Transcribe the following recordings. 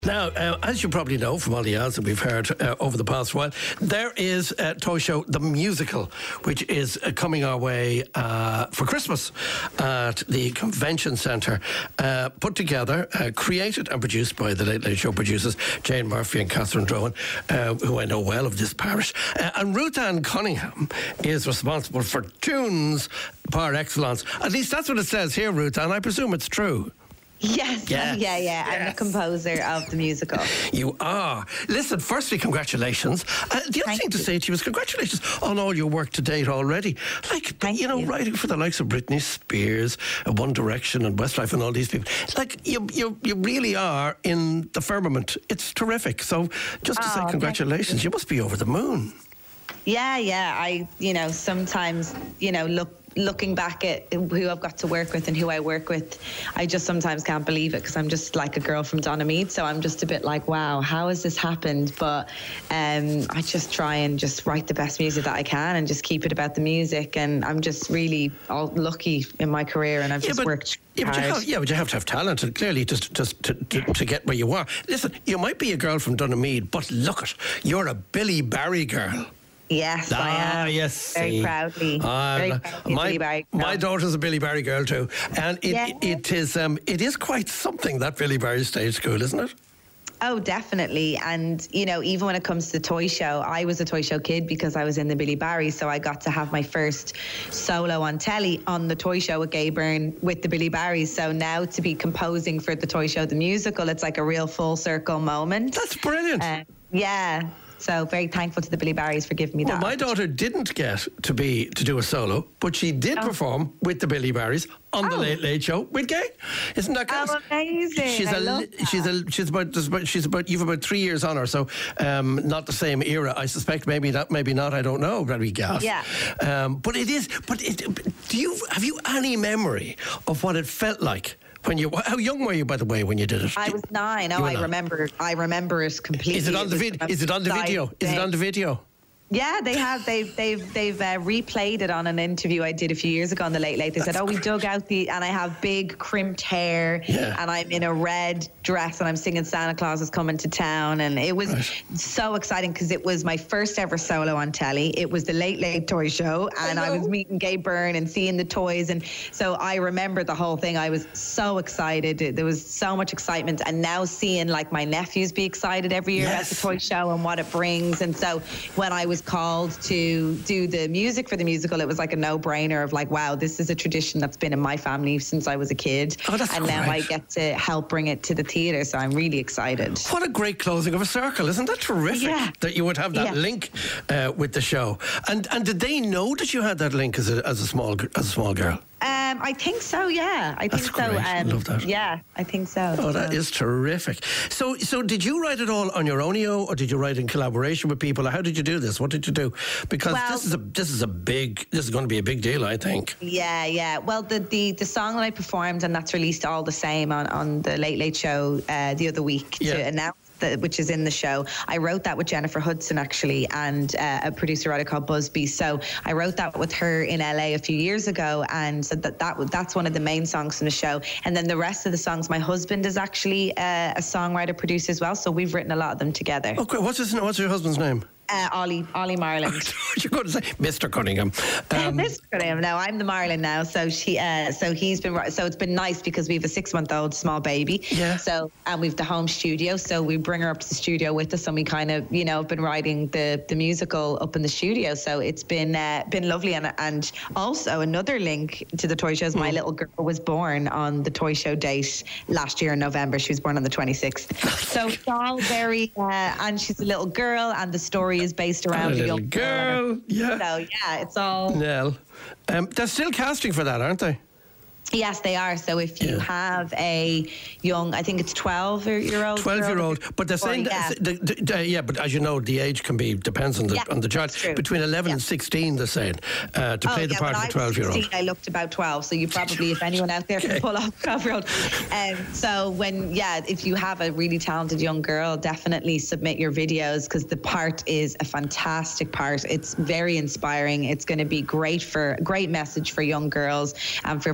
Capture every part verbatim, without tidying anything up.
Now, uh, as you probably know from all the ads that we've heard uh, over the past while, there is a Toy Show, the musical, which is uh, coming our way uh, for Christmas at the Convention Centre, uh, put together, uh, created and produced by the Late Late Show producers, Jane Murphy and Catherine Drowan, uh, who I know well of this parish. Uh, and Ruth Ann Cunningham is responsible for tunes par excellence. At least that's what it says here, Ruth Ann. I presume it's true. Yes, yes, yeah, yeah. Yes. I'm the composer of the musical. You are. Listen, firstly, congratulations. Uh, the other Thank thing to you. say to you is congratulations on all your work to date already. Like, Thank you know, you. writing for the likes of Britney Spears, uh, One Direction and Westlife and all these people. Like, you you, you really are in the firmament. It's terrific. So just to Oh, say thank congratulations, you. you must be over the moon. Yeah, yeah. I, you know, sometimes, you know, look. Looking back at who I've got to work with and who I work with, I just sometimes can't believe it because I'm just like a girl from Donamead. So I'm just a bit like, wow, how has this happened? But um, I just try and just write the best music that I can and just keep it about the music. And I'm just really all lucky in my career, and I've Yeah, just but- worked Yeah but, you hard. have, yeah, but you have to have talent, and clearly just, just to, to, to get where you are. Listen, you might be a girl from Donamead, but look it, you're a Billy Barry girl. Yes, I Ah, am. yes. Very see. proudly. Ah, Very no, proudly my, Billy Barry girl. my daughter's a Billy Barry girl too, and it, Yeah. it is um, it is quite something, that Billy Barry stage school, isn't it? Oh, definitely. And, you know, even when it comes to the toy show, I was a toy show kid because I was in the Billy Barry. So I got to have my first solo on telly on the toy show with Gay Byrne with the Billy Barrys. So now to be composing for the toy show, the musical, it's like a real full circle moment. That's brilliant. Uh, yeah. So very thankful to the Billy Barrys for giving me Well, that. my daughter didn't get to be to do a solo, but she did Oh. perform with the Billy Barrys on the Oh. Late Late Show with Gay. Isn't that Oh, class? amazing. She's I a love li- that. she's a she's about, there's about she's about you've about three years on her, so um, not the same era. I suspect maybe that maybe not. I don't know. Very gas. Yeah. Um, but it is. But it, do you have you any memory of what it felt like? When you, how young were you, by the way, when you did it? I was nine. You Oh, were I nine. remember. I remember it completely. Is it on the was vid? the Is it on the most video? Is it on the video? Yeah, they have. They've they've they've uh, replayed it on an interview I did a few years ago on the Late Late. They said, "Oh, we dug out the," and I have big crimped hair, Yeah. and I'm in a red dress, and I'm singing "Santa Claus is Coming to Town," and it was Right. so exciting because it was my first ever solo on telly. It was the Late Late Toy Show, and I, know. was meeting Gay Byrne and seeing the toys, and so I remember the whole thing. I was so excited. There was so much excitement, and now seeing like my nephews be excited every year Yes. at the toy show and what it brings, and so when I was called to do the music for the musical, it was like a no-brainer of like, wow, this is a tradition that's been in my family since I was a kid. Oh, that's and now I great. get to help bring it to the theatre, so I'm really excited. What a great closing of a circle. Isn't that terrific? Yeah. That you would have that Yeah. link uh, with the show. And and did they know that you had that link as a, as a small gr- as a small girl? Um, I think so, yeah. I That's think so. great. I Um, love that. Yeah, I think so. Oh, that So- is terrific. So so did you write it all on your own, Eo, or did you write in collaboration with people? How did you do this? What did you do? Because Well- this is a this is a big this is going to be a big deal, I think. Yeah, yeah. Well, the, the, the song that I performed, and that's released all the same on, on the Late Late Show uh, the other week Yeah. to announce that, which is in the show. I wrote that with Jennifer Hudson, actually, and uh, a producer writer called Busby. So I wrote that with her in L A a few years ago, and so that, that that's one of the main songs in the show. And then the rest of the songs, my husband is actually uh, a songwriter, producer as well, so we've written a lot of them together. Okay, what's his what's your husband's name? Uh, Ollie, Ollie Marland. You're going to say Mister Cunningham. Um, Mister Graham. No, I'm the Marlin now. So she, uh, so he's been. So it's been nice because we have a six-month-old small baby. Yeah. So and we've the home studio. So we bring her up to the studio with us, and we kind of, you know, have been writing the the musical up in the studio. So it's been uh, been lovely, and and also another link to the toy show is my little girl was born on the toy show date last year in November. She was born on the twenty-sixth. So it's all very, uh, and she's a little girl, and the story is based around a a little young girl. Yeah. So yeah, it's all. Nell. Um, they're still casting for that, aren't they? Yes, they are. So if you Yeah. have a young, I think it's twelve year old, Twelve year old, but they're saying, yeah. that, the, the, the, yeah, but as you know, the age can be depends on the Yeah, on the child. that's true. Between eleven and Yeah. sixteen, they're saying uh, to Oh, play the yeah, part when of a I was twelve year old. sixteen, I looked about twelve, so you probably, if anyone out there Okay. can pull off twelve year old. Um, so when, yeah, if you have a really talented young girl, definitely submit your videos because the part is a fantastic part. It's very inspiring. It's going to be great for great message for young girls and for families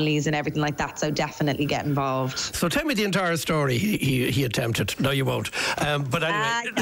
families and everything like that. So definitely get involved. So tell me the entire story. He he, he attempted. No, you won't. Um, but anyway.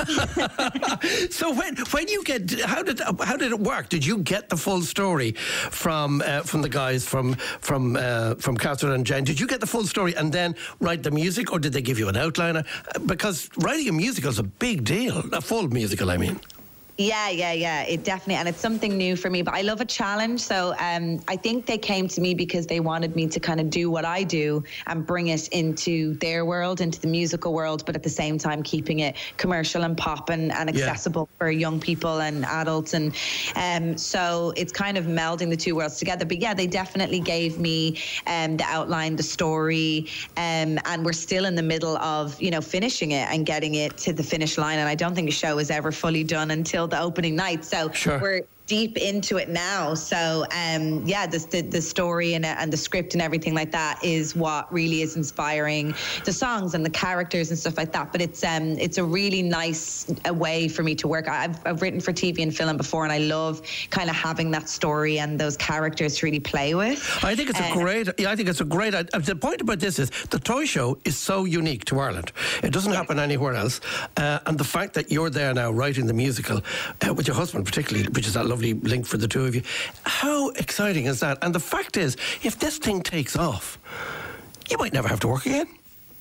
Uh, so when when you get how did how did it work? Did you get the full story from uh, from the guys from from uh, from Catherine and Jen? Did you get the full story and then write the music, or did they give you an outliner? Because writing a musical is a big deal. A full musical, I mean. Yeah, yeah, yeah. It definitely, and it's something new for me. But I love a challenge, so um, I think they came to me because they wanted me to kind of do what I do and bring it into their world, into the musical world, but at the same time keeping it commercial and pop and, and accessible yeah. for young people and adults. And um, so it's kind of melding the two worlds together. But yeah, they definitely gave me um, the outline, the story, um, and we're still in the middle of you know finishing it and getting it to the finish line. And I don't think a show is ever fully done until the opening night, so sure. we're deep into it now. So um yeah this, the the story and, and the script and everything like that is what really is inspiring the songs and the characters and stuff like that. But it's um it's a really nice a way for me to work. I've, I've written for T V and film before, and I love kind of having that story and those characters to really play with. I think it's a um, great yeah, I think it's a great uh, the point about this is the toy show is so unique to Ireland. It doesn't yeah. happen anywhere else, uh, and the fact that you're there now writing the musical uh, with your husband particularly, which is that lovely link for the two of you. How exciting is that? And the fact is, if this thing takes off, you might never have to work again.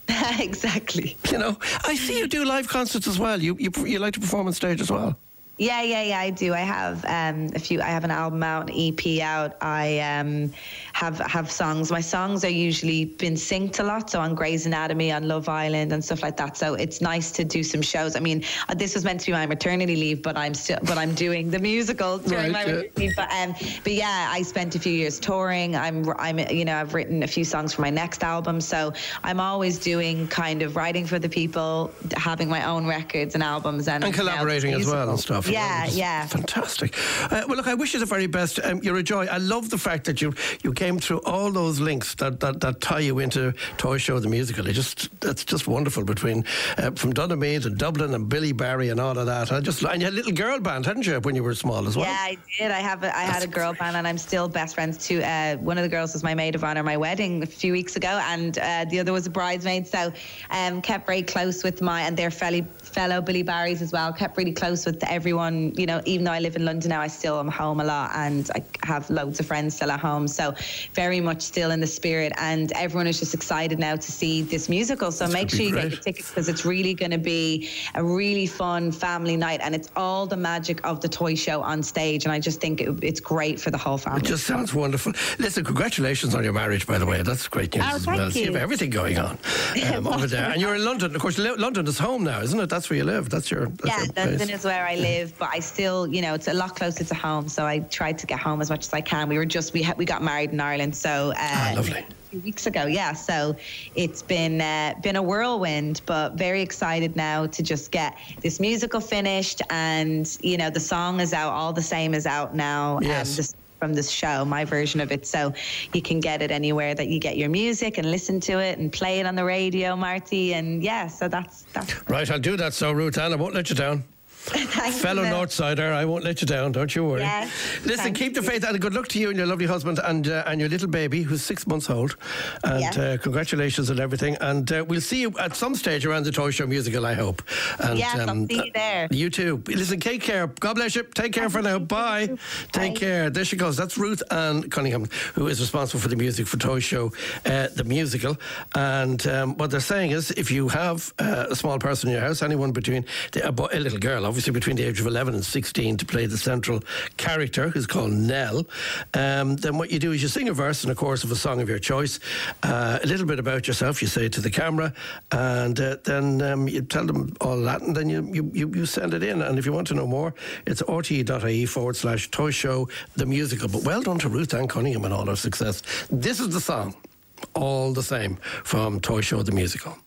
Exactly. You know, I see you do live concerts as well. You you you like to perform on stage as well. Yeah, yeah, yeah, I do. I have um, a few. I have an album out, an E P out. I um, have have songs. My songs are usually been synced a lot, so on Grey's Anatomy, on Love Island, and stuff like that. So it's nice to do some shows. I mean, uh, this was meant to be my maternity leave, but I'm still, but I'm doing the musical during right, my yeah. maternity leave. But um, but yeah, I spent a few years touring. I'm I'm you know I've written a few songs for my next album, so I'm always doing kind of writing for the people, having my own records and albums, and, and collaborating as well and stuff. Yeah, you know, yeah. Fantastic. Uh, well, look, I wish you the very best. Um, you're a joy. I love the fact that you you came through all those links that, that, that tie you into Toy Show the musical. It just that's just wonderful between uh, from Donaghmede and Dublin and Billy Barry and all of that. I just and you had a little girl band, hadn't you, when you were small as well? Yeah, I did. I have. A, I had a girl band, and I'm still best friends too. Uh, one of the girls was my maid of honor at my wedding a few weeks ago, and uh, the other was a bridesmaid. So, um, kept very close with my and their fellow fellow Billy Barrys as well. Kept really close with everyone. You know, even though I live in London now, I still am home a lot, and I have loads of friends still at home. So, very much still in the spirit, and everyone is just excited now to see this musical. So, That's make sure you great. get your tickets, because it's really going to be a really fun family night, and it's all the magic of the toy show on stage. And I just think it, it's great for the whole family. It just sounds wonderful. Listen, congratulations on your marriage, by the way. That's great news oh, as thank well. You. So you have everything going on um, over there. And you're in London. Of course, London is home now, isn't it? That's where you live. That's your that's Yeah, your place. London is where I live, but I still, you know, it's a lot closer to home. So I tried to get home as much as I can. We were just, we, ha- we got married in Ireland. So, uh, ah, lovely. A few weeks ago, yeah. So it's been uh, been a whirlwind, but very excited now to just get this musical finished, and you know the song is out, all the same is out now. Yes. Um, this, from this show, my version of it, so you can get it anywhere that you get your music and listen to it and play it on the radio, Marty. And yeah, so that's that's right. I'll do that. So Ruth Ann, I won't let you down. Thanks, Fellow Mel. Northsider, I won't let you down, don't you worry. Yes, Listen, thank keep the you. faith, and good luck to you and your lovely husband and uh, and your little baby who's six months old. And Yes. uh, congratulations on everything. And uh, we'll see you at some stage around the Toy Show musical, I hope. And, Yes, I'll see you there. Uh, you too. Listen, take care. God bless you. Take care for now. Bye. Take Bye. care. There she goes. That's Ruth Ann Cunningham, who is responsible for the music for Toy Show, uh, the musical. And um, what they're saying is, if you have uh, a small person in your house, anyone between the, a, boy, a little girl, obviously between the age of eleven and sixteen, to play the central character, who's called Nell, um, then what you do is you sing a verse and a chorus of a song of your choice, uh, a little bit about yourself, you say it to the camera, and uh, then um, you tell them all that, and then you, you, you, you send it in. And if you want to know more, it's rte.ie forward slash toy show the musical. But well done to Ruth Ann Cunningham and all her success. This is the song, All the Same, from Toy Show the musical.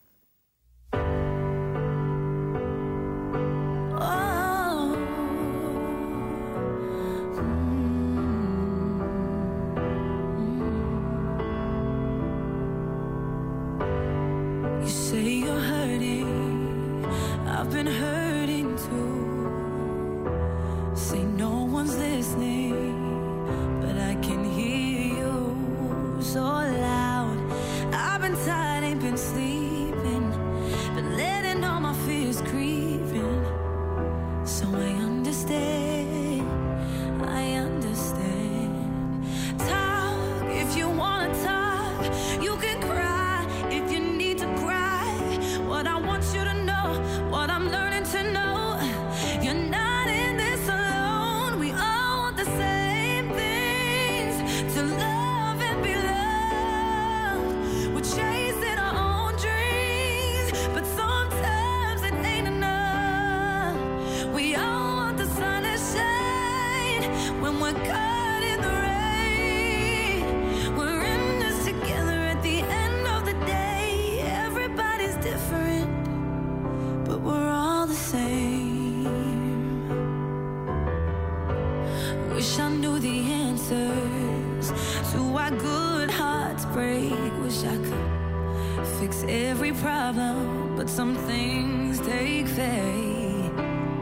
I've been hurting too. Say no one's listening, but I can hear you every problem, but some things take faith.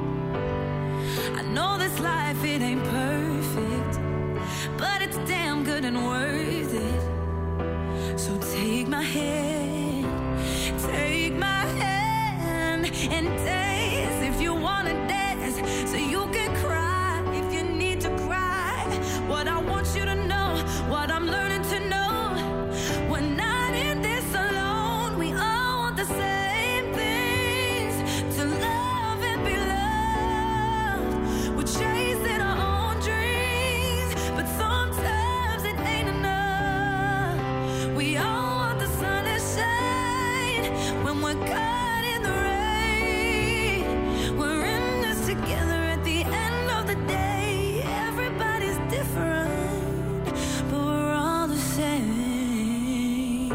I know this life, it ain't perfect, but it's damn good and worth it. So take my hand, take my hand, and dance if you wanna dance, so you can cry if you need to cry. What I want you to know, what I'm learning to know, we're not in this alone. We all want the same things, to love and be loved. We're chasing our own dreams, but sometimes it ain't enough. We all want the sun to shine when we're caught in the rain. We're in this together at the end of the day. Everybody's different, but we're all the same.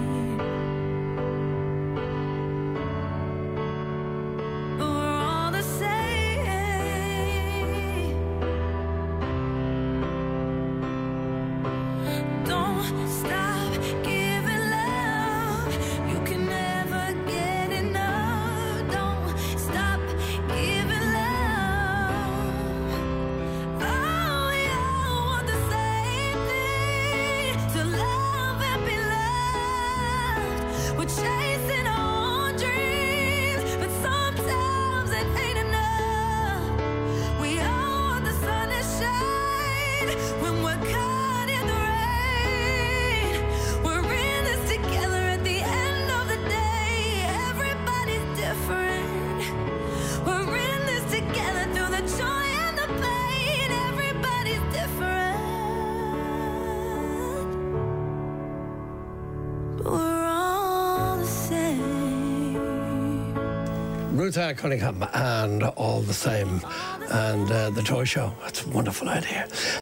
But we're all the same. Don't stop giving love. You can never get enough. Don't stop giving love. Oh, we all want the same thing, to love and be loved. We're chasing our own dreams, but sometimes it ain't enough. We all want the sun to shine when we're caught in the rain. We're in this together at the end of the day. Everybody's different. We're in this together through the joy and the pain. Everybody's different, but we're all the same. Ruth Ann Cunningham and All the Same, and uh, the Toy Show. That's a wonderful idea.